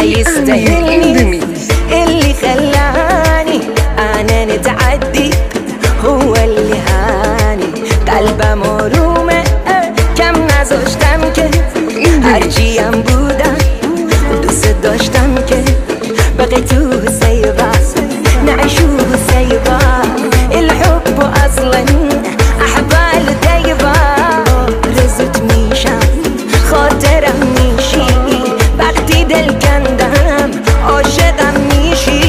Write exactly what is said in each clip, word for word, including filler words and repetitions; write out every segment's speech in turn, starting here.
يستاهلني اللي خلاني انا نتعدي هو اللي هاني قلبم آرومه کم نذاشتم که هرچیم بودم دوست داشتم که بقي تو سيبا نعيشو سيبا الحب اصلا احبال دايبا رزت میشم خاطرم میشی وقتی دل کندم عاشقم میشی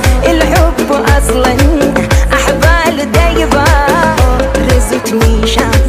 الحب اصلا احبال دايبه رزت ميشان